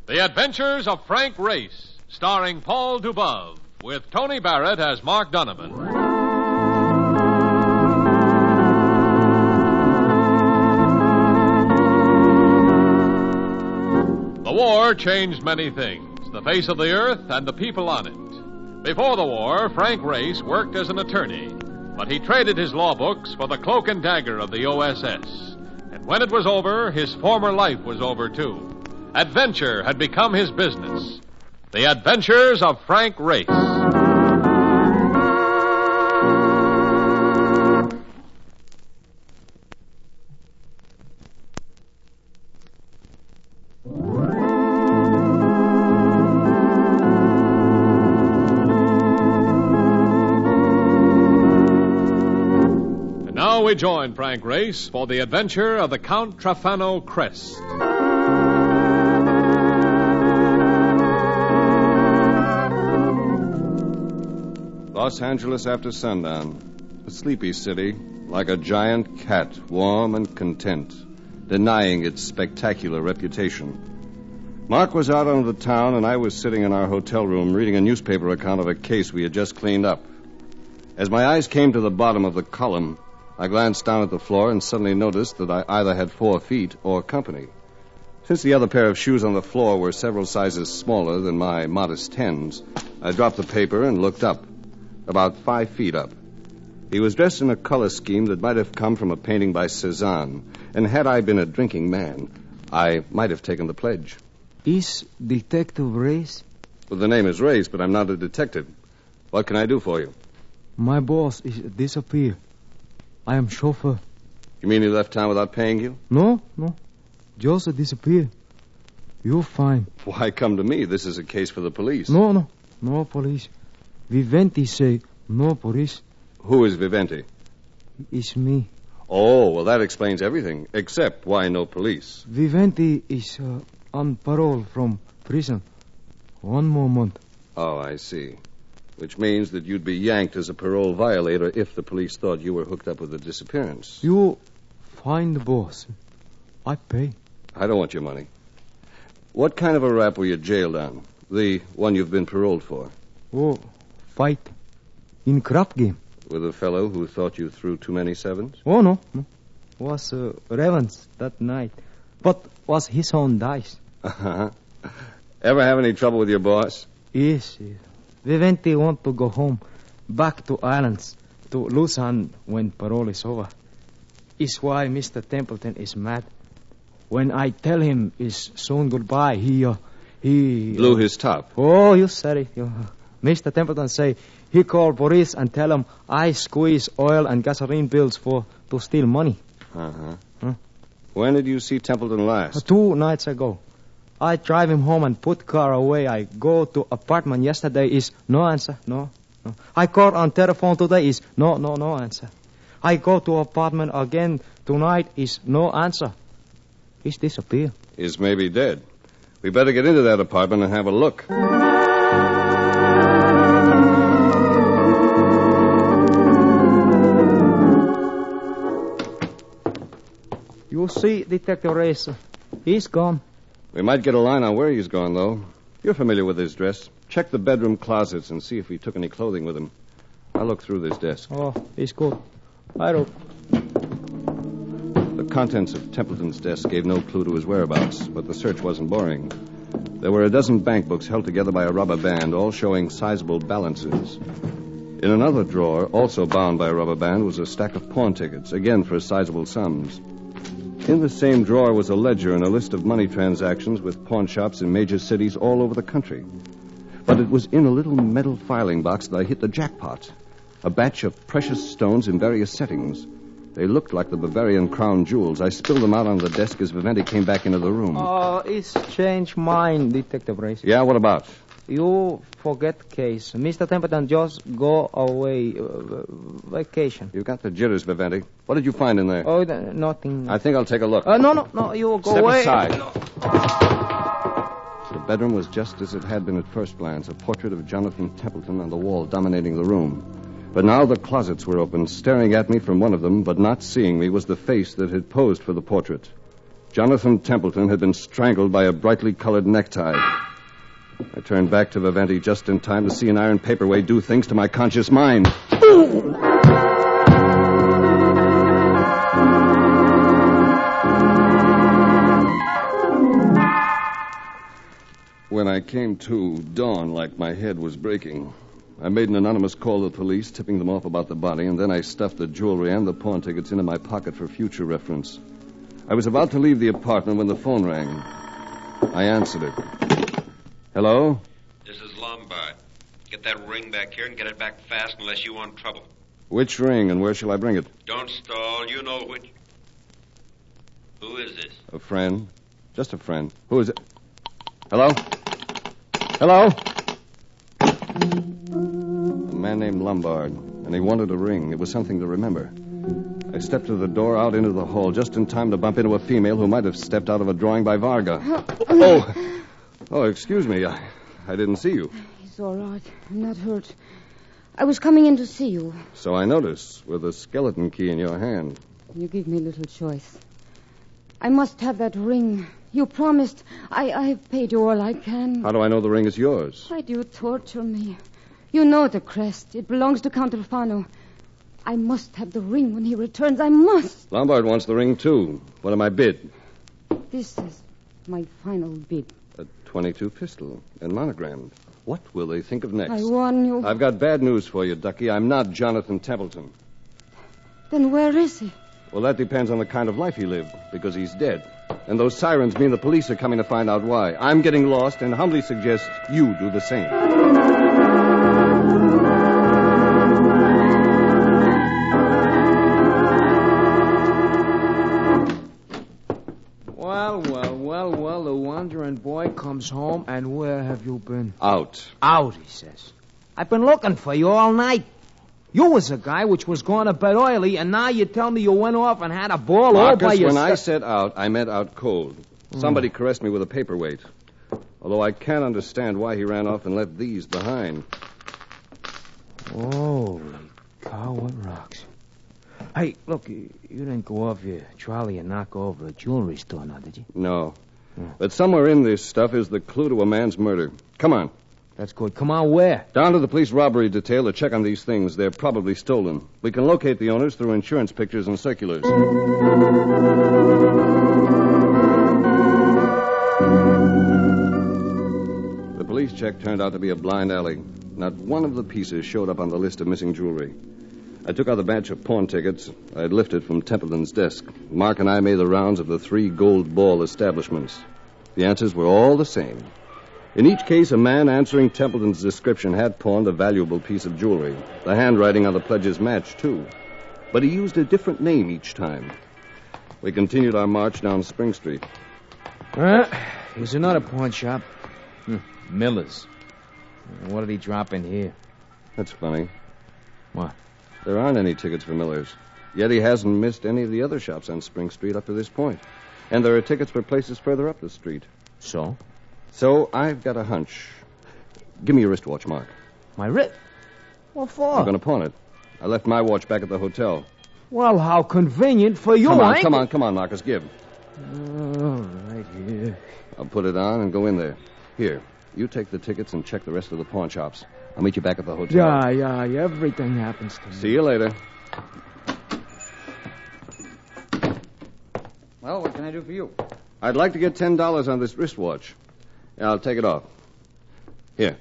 The Adventures of Frank Race, starring Paul Dubove, with Tony Barrett as Mark Donovan. The war changed many things, the face of the earth and the people on it. Before the war, Frank Race worked as an attorney, but he traded his law books for the cloak and dagger of the OSS. And when it was over, his former life was over, too. Adventure had become his business. The Adventures of Frank Race. And now we join Frank Race for the adventure of the Count Trafano Crest. Los Angeles after sundown. A sleepy city, like a giant cat, warm and content, denying its spectacular reputation. Mark was out on the town, and I was sitting in our hotel room reading a newspaper account of a case we had just cleaned up. As my eyes came to the bottom of the column, I glanced down at the floor and suddenly noticed that I either had 4 feet or company. Since the other pair of shoes on the floor were several sizes smaller than my modest 10s, I dropped the paper and looked up. About 5 feet up. He was dressed in a color scheme that might have come from a painting by Cezanne, and had I been a drinking man, I might have taken the pledge. Is Detective Race? Well, the name is Race, but I'm not a detective. What can I do for you? My boss is disappeared. I am chauffeur. You mean he left town without paying you? No. Just disappeared. You're fine. Why come to me? This is a case for the police. No police. Viventi say no police. Who is Viventi? It's me. Oh, well, that explains everything, except why no police. Viventi is on parole from prison. 1 more month. Oh, I see. Which means that you'd be yanked as a parole violator if the police thought you were hooked up with the disappearance. You find the boss. I pay. I don't want your money. What kind of a rap were you jailed on? The one you've been paroled for? Oh, fight. In crap game. With a fellow who thought you threw too many sevens? Oh, no. Was Revens that night. But was his own dice. Uh-huh. Ever have any trouble with your boss? Yes. Viventi want to go home. Back to islands. To Luzon when parole is over. Is why Mr. Templeton is mad. When I tell him it's soon goodbye, he blew his top. Oh, you said it. Mr. Templeton say he call police and tell him I squeeze oil and gasoline bills to steal money. Uh-huh. Huh? When did you see Templeton last? 2 nights ago. I drive him home and put car away. I go to apartment yesterday is no answer. No. I call on telephone today is no answer. I go to apartment again tonight is no answer. He's disappeared. He's maybe dead. We better get into that apartment and have a look. You see, Detective Race, he's gone. We might get a line on where he's gone, though. You're familiar with his dress. Check the bedroom closets and see if he took any clothing with him. I'll look through this desk. Oh, he's good. I don't. The contents of Templeton's desk gave no clue to his whereabouts, but the search wasn't boring. There were a dozen bank books held together by a rubber band, all showing sizable balances. In another drawer, also bound by a rubber band, was a stack of pawn tickets, again for sizable sums. In the same drawer was a ledger and a list of money transactions with pawn shops in major cities all over the country. But it was in a little metal filing box that I hit the jackpot. A batch of precious stones in various settings. They looked like the Bavarian crown jewels. I spilled them out on the desk as Viventi came back into the room. Oh, it's changed mind, Detective Race. Yeah, what about? You forget case. Mr. Templeton just go away. Vacation. You got the jitters, Viventi. What did you find in there? Oh, nothing. I think I'll take a look. No, you go Step away. aside. No. The bedroom was just as it had been at first glance, a portrait of Jonathan Templeton on the wall dominating the room. But now the closets were open. Staring at me from one of them, but not seeing me, was the face that had posed for the portrait. Jonathan Templeton had been strangled by a brightly colored necktie. I turned back to Vivanti just in time to see an iron paperweight do things to my conscious mind. When I came to, dawn like my head was breaking. I made an anonymous call to the police, tipping them off about the body, and then I stuffed the jewelry and the pawn tickets into my pocket for future reference. I was about to leave the apartment when the phone rang. I answered it. Hello? This is Lombard. Get that ring back here and get it back fast unless you want trouble. Which ring, and where shall I bring it? Don't stall. You know which. Who is this? A friend. Just a friend. Who is it? Hello? Hello? A man named Lombard, and he wanted a ring. It was something to remember. I stepped to the door out into the hall just in time to bump into a female who might have stepped out of a drawing by Varga. Oh, excuse me. I didn't see you. It's all right. I'm not hurt. I was coming in to see you. So I noticed, with a skeleton key in your hand. You give me little choice. I must have that ring. You promised. I've paid you all I can. How do I know the ring is yours? Why do you torture me? You know the crest. It belongs to Count Alfano. I must have the ring when he returns. I must. Lombard wants the ring, too. What am I bid? This is my final bid. A .22 pistol and monogrammed. What will they think of next? I warn you. I've got bad news for you, Ducky. I'm not Jonathan Templeton. Then where is he? Well, that depends on the kind of life he lived, because he's dead. And those sirens mean the police are coming to find out why. I'm getting lost and humbly suggest you do the same. Well, the wandering boy comes home, and where have you been? Out. Out, he says. I've been looking for you all night. You was a guy which was going to bed early, and now you tell me you went off and had a ball all by Marcus, yourself. when I said out, I meant out cold. Somebody caressed me with a paperweight. Although I can't understand why he ran off and left these behind. Holy cow, what rocks. Hey, look, you didn't go off your trolley and knock over a jewelry store now, did you? No. But somewhere in this stuff is the clue to a man's murder. Come on. That's good. Come on, where? Down to the police robbery detail to check on these things. They're probably stolen. We can locate the owners through insurance pictures and circulars. The police check turned out to be a blind alley. Not one of the pieces showed up on the list of missing jewelry. I took out the batch of pawn tickets I had lifted from Templeton's desk. Mark and I made the rounds of the 3 gold ball establishments. The answers were all the same. In each case, a man answering Templeton's description had pawned a valuable piece of jewelry. The handwriting on the pledges matched, too. But he used a different name each time. We continued our march down Spring Street. Here's another pawn shop. Miller's. What did he drop in here? That's funny. What? There aren't any tickets for Miller's. Yet he hasn't missed any of the other shops on Spring Street up to this point. And there are tickets for places further up the street. So? So I've got a hunch. Give me your wristwatch, Mark. My wrist? What for? I'm going to pawn it. I left my watch back at the hotel. Well, how convenient for you, Come on, Marcus, give. Right here. I'll put it on and go in there. Here, you take the tickets and check the rest of the pawn shops. I'll meet you back at the hotel. Yeah, everything happens to me. See you later. Well, what can I do for you? I'd like to get $10 on this wristwatch. Yeah, I'll take it off. Here.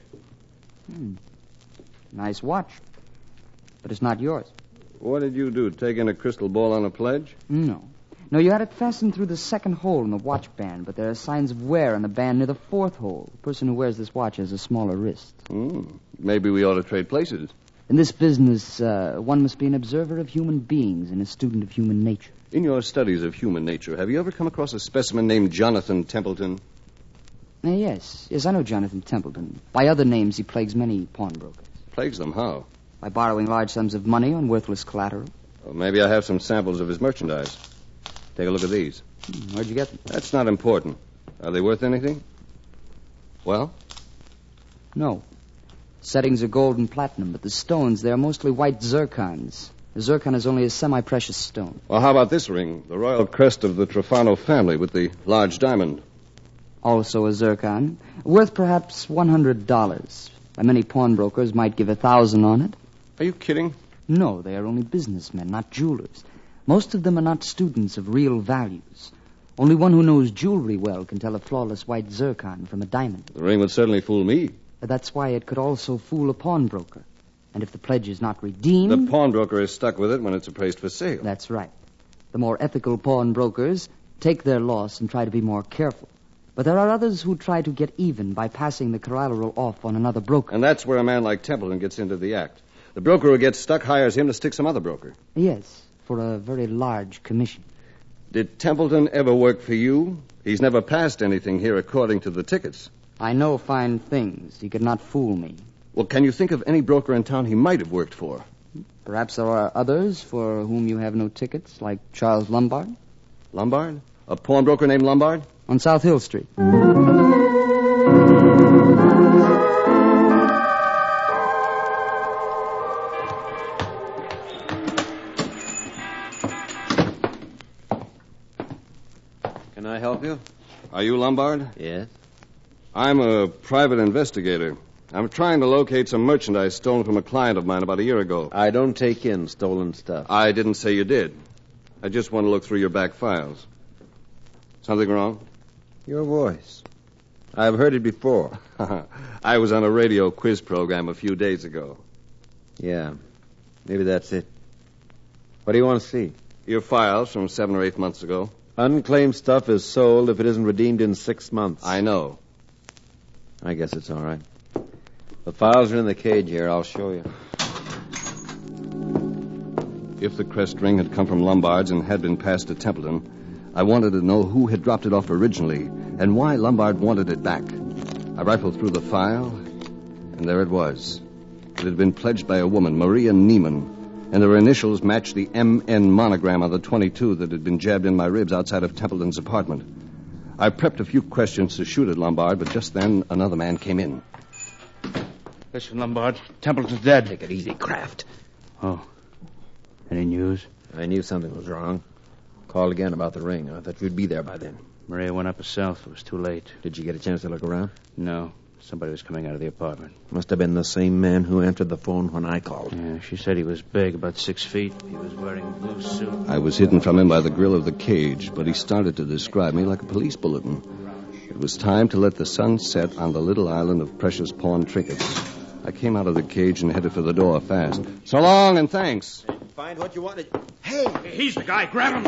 Nice watch. But it's not yours. What did you do, take in a crystal ball on a pledge? No, you had it fastened through the 2nd hole in the watch band, but there are signs of wear on the band near the 4th hole. The person who wears this watch has a smaller wrist. Maybe we ought to trade places. In this business, one must be an observer of human beings and a student of human nature. In your studies of human nature, have you ever come across a specimen named Jonathan Templeton? Yes, I know Jonathan Templeton. By other names, he plagues many pawnbrokers. Plagues them how? By borrowing large sums of money on worthless collateral. Well, maybe I have some samples of his merchandise. Take a look at these. Where'd you get them? That's not important. Are they worth anything? Well? No. Settings are gold and platinum, but the stones, they're mostly white zircons. Zircon is only a semi-precious stone. Well, how about this ring? The royal crest of the Trofano family with the large diamond. Also a zircon, worth perhaps $100. Many pawnbrokers might give $1,000 on it. Are you kidding? No, they are only businessmen, not jewelers. Most of them are not students of real values. Only one who knows jewelry well can tell a flawless white zircon from a diamond. The ring would certainly fool me. That's why it could also fool a pawnbroker. And if the pledge is not redeemed... The pawnbroker is stuck with it when it's appraised for sale. That's right. The more ethical pawnbrokers take their loss and try to be more careful. But there are others who try to get even by passing the collateral off on another broker. And that's where a man like Templeton gets into the act. The broker who gets stuck hires him to stick some other broker. Yes, for a very large commission. Did Templeton ever work for you? He's never passed anything here according to the tickets. I know fine things. He could not fool me. Well, can you think of any broker in town he might have worked for? Perhaps there are others for whom you have no tickets, like Charles Lombard. Lombard? A pawnbroker named Lombard? On South Hill Street. Can I help you? Are you Lombard? Yes. I'm a private investigator. I'm trying to locate some merchandise stolen from a client of mine about a year ago. I don't take in stolen stuff. I didn't say you did. I just want to look through your back files. Something wrong? Your voice. I've heard it before. I was on a radio quiz program a few days ago. Yeah. Maybe that's it. What do you want to see? Your files from 7 or 8 months ago. Unclaimed stuff is sold if it isn't redeemed in 6 months. I know. I guess it's all right. The files are in the cage here. I'll show you. If the crest ring had come from Lombard's and had been passed to Templeton, I wanted to know who had dropped it off originally and why Lombard wanted it back. I rifled through the file, and there it was. It had been pledged by a woman, Maria Neiman, and her initials matched the MN monogram on the .22 that had been jabbed in my ribs outside of Templeton's apartment. I prepped a few questions to shoot at Lombard, but just then another man came in. Listen, Lombard, Templeton's dead. Take it easy, Kraft. Oh. Any news? I knew something was wrong. Called again about the ring. I thought you'd be there by then. Maria went up herself. It was too late. Did you get a chance to look around? No. Somebody was coming out of the apartment. Must have been the same man who answered the phone when I called. Yeah, she said he was big, about 6 feet. He was wearing a blue suit. I was hidden from him by the grill of the cage, but he started to describe me like a police bulletin. It was time to let the sun set on the little island of precious pawn trinkets. I came out of the cage and headed for the door fast. So long and thanks. Find what you wanted. Hey! He's the guy. Grab him.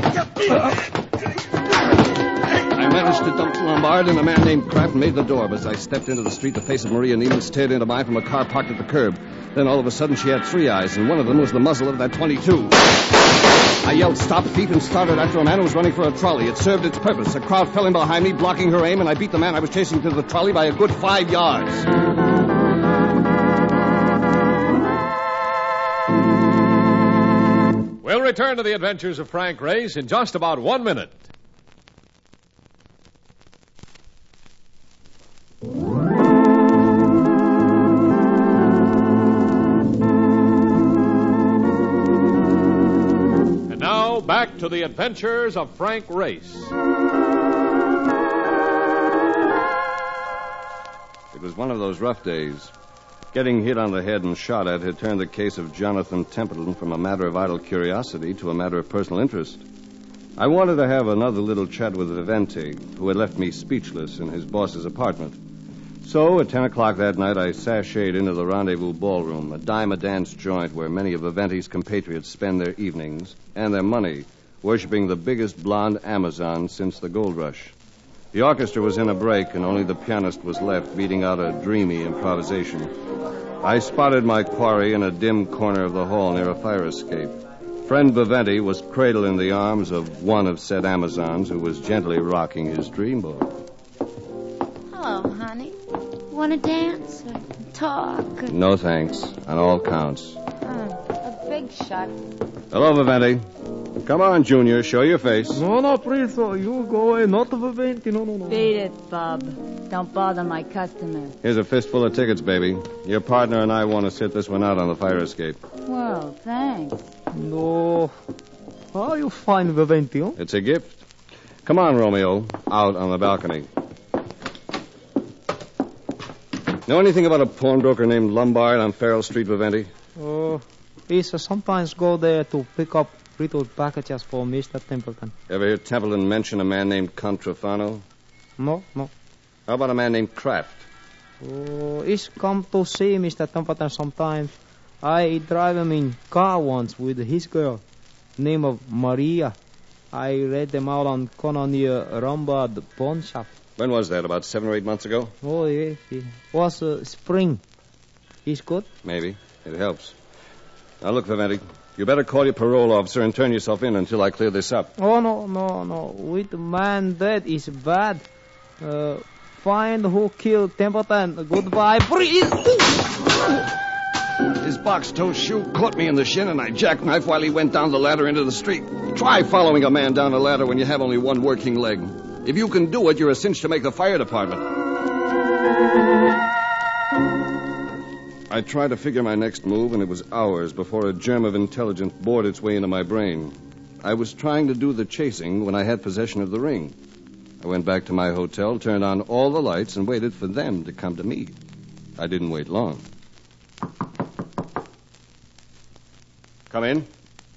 I managed to dump Lombard, and a man named Kraft made the door. But as I stepped into the street, the face of Maria Neiman stared into mine from a car parked at the curb. Then all of a sudden she had 3 eyes, and one of them was the muzzle of that .22. I yelled, "Stop, thief," and started after a man who was running for a trolley. It served its purpose. A crowd fell in behind me, blocking her aim, and I beat the man I was chasing to the trolley by a good 5 yards. We'll return to the adventures of Frank Race in just about 1 minute. And now, back to the adventures of Frank Race. It was one of those rough days. Getting hit on the head and shot at had turned the case of Jonathan Templeton from a matter of idle curiosity to a matter of personal interest. I wanted to have another little chat with Vivente, who had left me speechless in his boss's apartment. So, at 10 o'clock that night, I sashayed into the Rendezvous Ballroom, a dime-a-dance joint where many of Vivente's compatriots spend their evenings and their money worshiping the biggest blonde Amazon since the gold rush. The orchestra was in a break, and only the pianist was left, beating out a dreamy improvisation. I spotted my quarry in a dim corner of the hall near a fire escape. Friend Vivente was cradled in the arms of one of said Amazons who was gently rocking his dreamboat. Hello, honey. Want to dance or talk? No thanks, on all counts. A big shot. Hello, Vivente. Come on, Junior, show your face. No, please, you go away. Not Vivente, no. Beat it, bub. Don't bother my customer. Here's a fistful of tickets, baby. Your partner and I want to sit this one out on the fire escape. Well, thanks. No. How you find Viventio? It's a gift. Come on, Romeo. Out on the balcony. Know anything about a pawnbroker named Lombard on Farrell Street, Viventi? He sometimes go there to pick up little packages for Mr. Templeton. Ever hear Templeton mention a man named Contrafano? No. How about a man named Kraft? He's come to see Mr. Templeton sometimes. I drive him in car once with his girl, name of Maria. I read them out on corner near Lombard pawn shop. When was that? About 7 or 8 months ago? Oh, yes. It was spring. He's good? Maybe. It helps. Now, look, Viventi, you better call your parole officer and turn yourself in until I clear this up. Oh, no. With the man dead is bad. Find who killed Templeton. Goodbye, please. His box-toe shoe caught me in the shin, and I jackknifed while he went down the ladder into the street. Try following a man down a ladder when you have only one working leg. If you can do it, you're a cinch to make the fire department. I tried to figure my next move, and it was hours before a germ of intelligence bored its way into my brain. I was trying to do the chasing when I had possession of the ring. I went back to my hotel, turned on all the lights, and waited for them to come to me. I didn't wait long. Come in.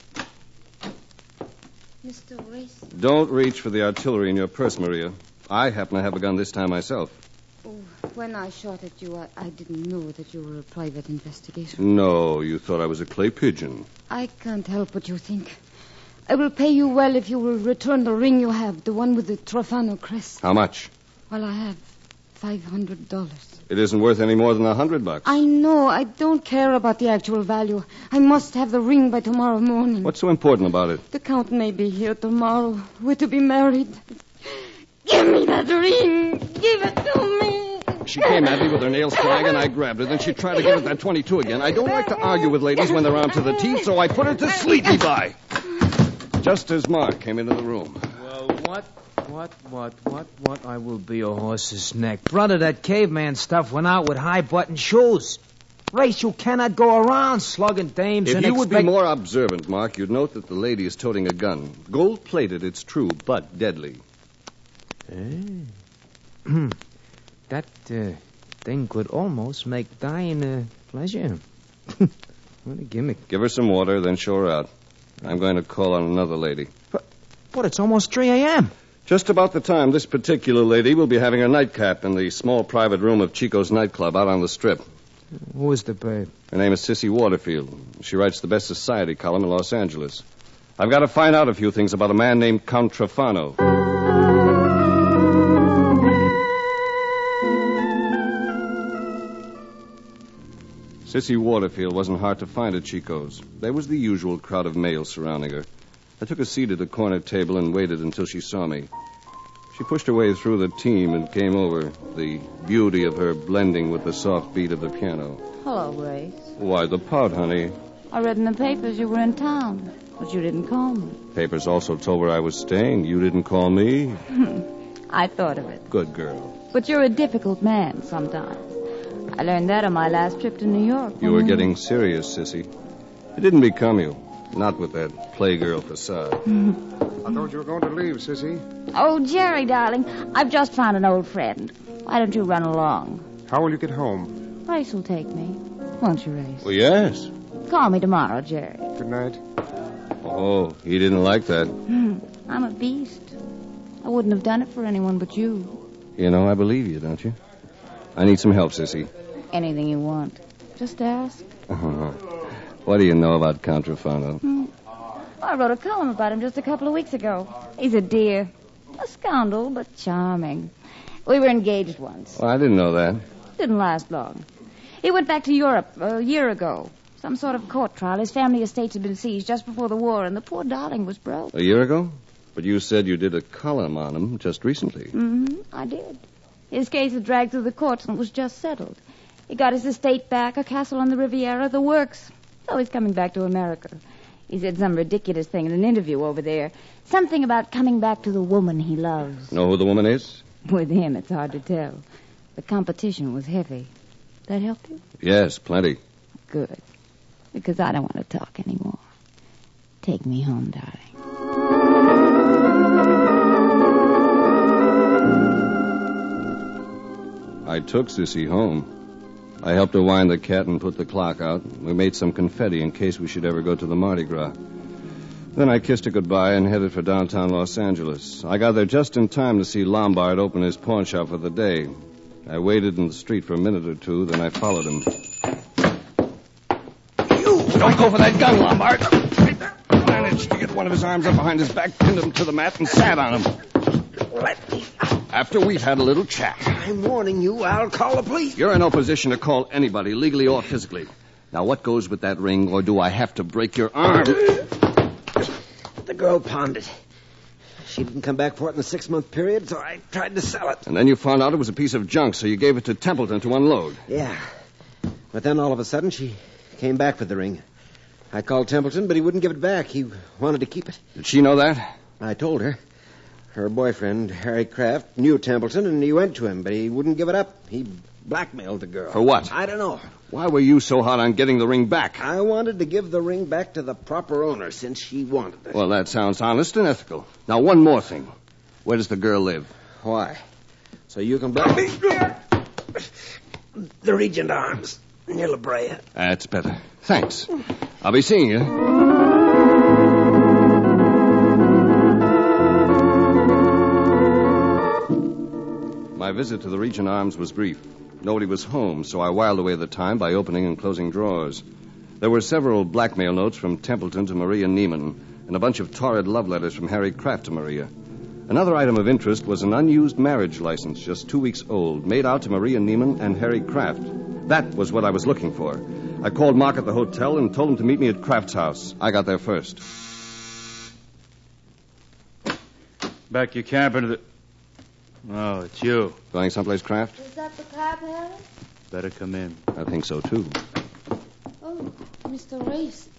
Mr. Race? Don't reach for the artillery in your purse, Maria. I happen to have a gun this time myself. Oh, when I shot at you, I didn't know that you were a private investigator. No, you thought I was a clay pigeon. I can't help what you think. I will pay you well if you will return the ring you have, the one with the Trofano crest. How much? Well, I have $500. It isn't worth any more than $100. I know. I don't care about the actual value. I must have the ring by tomorrow morning. What's so important about it? The Count may be here tomorrow. We're to be married. Give me that ring. Give it to me. She came at me with her nails flying, and I grabbed her. Then she tried to give it that 22 again. I don't like to argue with ladies when they're armed to the teeth, so I put her to sleep me by. Just as Mark came into the room. Well, what? I will be a horse's neck. Brother, that caveman stuff went out with high-button shoes. Race, you cannot go around slugging dames If you would be more observant, Mark, you'd note that the lady is toting a gun. Gold-plated, it's true, but deadly. That thing could almost make dying a pleasure. What a gimmick. Give her some water, then show her out. I'm going to call on another lady. But it's almost 3 a.m. Just about the time this particular lady will be having her nightcap in the small private room of Chico's nightclub out on the Strip. Who is the babe? Her name is Sissy Waterfield. She writes the Best Society column in Los Angeles. I've got to find out a few things about a man named Count Trofano. Sissy Waterfield wasn't hard to find at Chico's. There was the usual crowd of males surrounding her. I took a seat at a corner table and waited until she saw me. She pushed her way through the team and came over, the beauty of her blending with the soft beat of the piano. Hello, Grace. Why, the pout, honey. I read in the papers you were in town, but you didn't call me. Papers also told where I was staying. You didn't call me. I thought of it. Good girl. But you're a difficult man sometimes. I learned that on my last trip to New York. You were getting serious, Sissy. It didn't become you. Not with that playgirl facade. I thought you were going to leave, Sissy. Oh, Jerry, darling, I've just found an old friend. Why don't you run along? How will you get home? Race will take me. Won't you, Race? Well, yes. Call me tomorrow, Jerry. Good night. Oh, he didn't like that. I'm a beast. I wouldn't have done it for anyone but you. You know, I believe you, don't you? I need some help, Sissy. Anything you want. Just ask. What do you know about Count Trofano? I wrote a column about him just a couple of weeks ago. He's a dear. A scoundrel, but charming. We were engaged once. Well, I didn't know that. Didn't last long. He went back to Europe a year ago. Some sort of court trial. His family estates had been seized just before the war, and the poor darling was broke. A year ago? But you said you did a column on him just recently. I did. His case had dragged through the courts and was just settled. He got his estate back, a castle on the Riviera, the works. So he's coming back to America. He said some ridiculous thing in an interview over there. Something about coming back to the woman he loves. Know who the woman is? With him, it's hard to tell. The competition was heavy. That help you? Yes, plenty. Good. Because I don't want to talk anymore. Take me home, darling. I took Sissy home. I helped her wind the cat and put the clock out. We made some confetti in case we should ever go to the Mardi Gras. Then I kissed her goodbye and headed for downtown Los Angeles. I got there just in time to see Lombard open his pawn shop for the day. I waited in the street for a minute or two, then I followed him. You! Don't go for that gun, Lombard! I managed to get one of his arms up behind his back, pinned him to the mat, and sat on him. Let me out. After we've had a little chat. I'm warning you, I'll call the police. You're in no position to call anybody, legally or physically. Now, what goes with that ring, or do I have to break your arm? The girl pawned it. She didn't come back for it in the 6-month period, so I tried to sell it. And then you found out it was a piece of junk, so you gave it to Templeton to unload. Yeah. But then all of a sudden, she came back for the ring. I called Templeton, but he wouldn't give it back. He wanted to keep it. Did she know that? I told her. Her boyfriend, Harry Kraft, knew Templeton, and he went to him, but he wouldn't give it up. He blackmailed the girl. For what? I don't know. Why were you so hot on getting the ring back? I wanted to give the ring back to the proper owner since she wanted it. Well, that sounds honest and ethical. Now, one more thing. Where does the girl live? Why? So you can black me? The Regent Arms, near La Brea. That's better. Thanks. I'll be seeing you. My visit to the Regent Arms was brief. Nobody was home, so I whiled away the time by opening and closing drawers. There were several blackmail notes from Templeton to Maria Neiman, and a bunch of torrid love letters from Harry Kraft to Maria. Another item of interest was an unused marriage license, just 2 weeks old, made out to Maria Neiman and Harry Kraft. That was what I was looking for. I called Mark at the hotel and told him to meet me at Kraft's house. I got there first. Back your cab into the... Oh, it's you. Going someplace, Kraft? Is that the cab, Harry? Better come in. I think so, too. Oh, Mr. Race.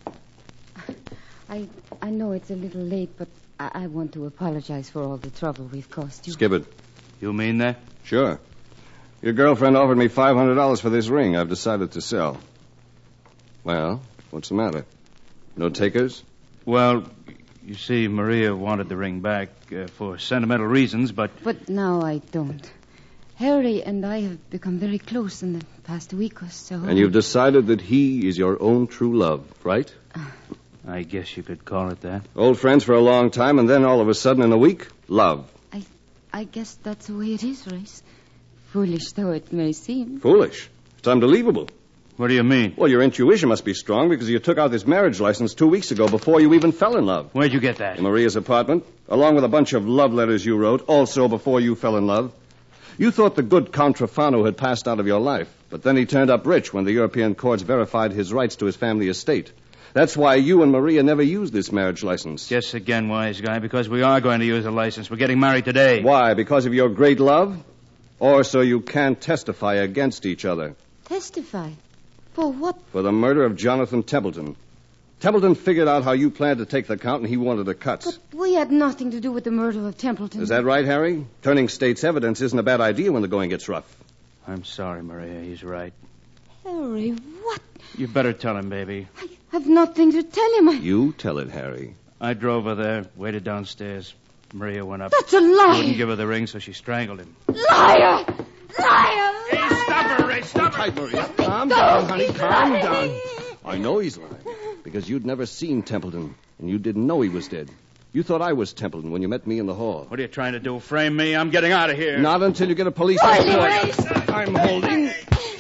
I know it's a little late, but I want to apologize for all the trouble we've caused you. Skip it. You mean that? Sure. Your girlfriend offered me $500 for this ring I've decided to sell. Well, what's the matter? No takers? Well, you see, Maria wanted the ring back for sentimental reasons, but... But now I don't. Harry and I have become very close in the past week or so. And you've decided that he is your own true love, right? I guess you could call it that. Old friends for a long time, and then all of a sudden in a week, love. I guess that's the way it is, Race. Foolish though it may seem. Foolish? It's unbelievable. What do you mean? Well, your intuition must be strong because you took out this marriage license 2 weeks ago before you even fell in love. Where'd you get that? In Maria's apartment, along with a bunch of love letters you wrote, also before you fell in love. You thought the good Count Trofano had passed out of your life, but then he turned up rich when the European courts verified his rights to his family estate. That's why you and Maria never used this marriage license. Guess again, wise guy, because we are going to use a license. We're getting married today. Why? Because of your great love? Or so you can't testify against each other? Testify? For what? For the murder of Jonathan Templeton. Templeton figured out how you planned to take the count, and he wanted the cuts. But we had nothing to do with the murder of Templeton. Is that right, Harry? Turning state's evidence isn't a bad idea when the going gets rough. I'm sorry, Maria. He's right. Harry, what? You better tell him, baby. I have nothing to tell him. You tell it, Harry. I drove her there, waited downstairs. Maria went up. That's a lie. He wouldn't give her the ring, so she strangled him. Liar! Liar! Hey, stop her, Ray. Stop her. Tight, Maria. Calm down, honey. Calm down. I know he's lying. Because you'd never seen Templeton, and you didn't know he was dead. You thought I was Templeton when you met me in the hall. What are you trying to do, frame me? I'm getting out of here. Not until you get a police report. I'm holding.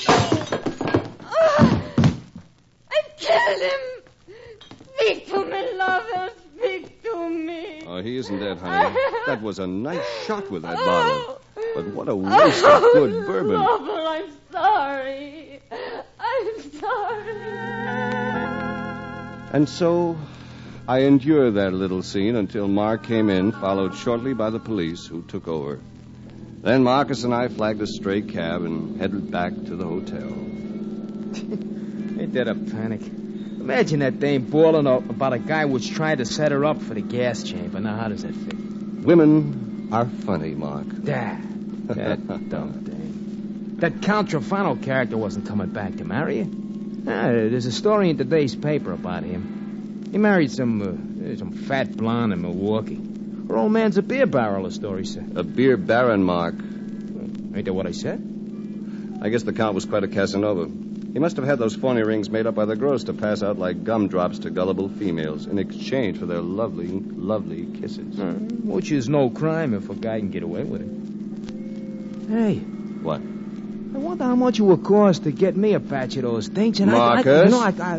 I killed him. Speak to me, lover. Speak to me. Oh, he isn't dead, honey. That was a nice shot with that bottle. But what a waste of good bourbon. Lover, I'm sorry. I'm sorry. And so I endured that little scene until Mark came in, followed shortly by the police, who took over. Then Marcus and I flagged a stray cab and headed back to the hotel. Ain't that a panic? Imagine that dame bawling about a guy which tried to set her up for the gas chamber. Now, how does that fit? Women are funny, Mark. That dumb dame. That Count Trofano character wasn't coming back to marry her. There's a story in today's paper about him. He married some Some fat blonde in Milwaukee. Her old man's a beer barrel, the story said. A beer baron, Mark. Ain't that what I said? I guess the Count was quite a Casanova. He must have had those phony rings made up by the gross to pass out like gumdrops to gullible females in exchange for their lovely, lovely kisses. Which is no crime if a guy can get away with it. Hey. What? I wonder how much it would cost to get me a batch of those things. And Marcus?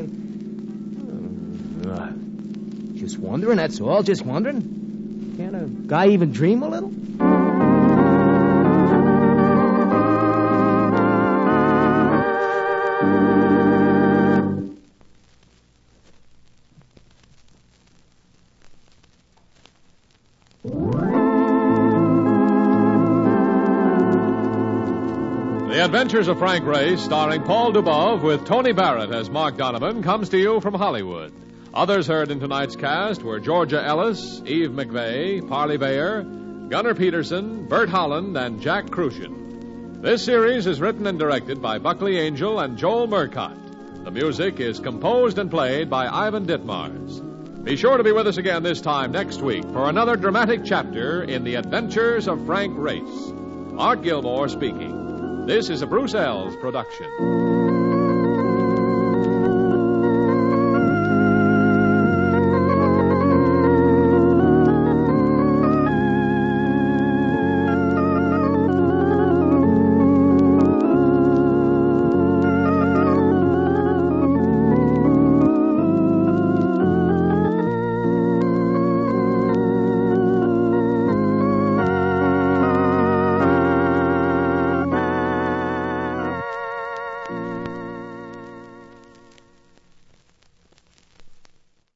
Just wondering, that's all. Just wondering. Can't a guy even dream a little? The Adventures of Frank Race, starring Paul Dubov with Tony Barrett as Mark Donovan, comes to you from Hollywood. Others heard in tonight's cast were Georgia Ellis, Eve McVeigh, Parley Bayer, Gunnar Peterson, Bert Holland, and Jack Crucian. This series is written and directed by Buckley Angel and Joel Murcott. The music is composed and played by Ivan Ditmars. Be sure to be with us again this time next week for another dramatic chapter in The Adventures of Frank Race. Art Gilmore speaking. This is a Bruce Ells production.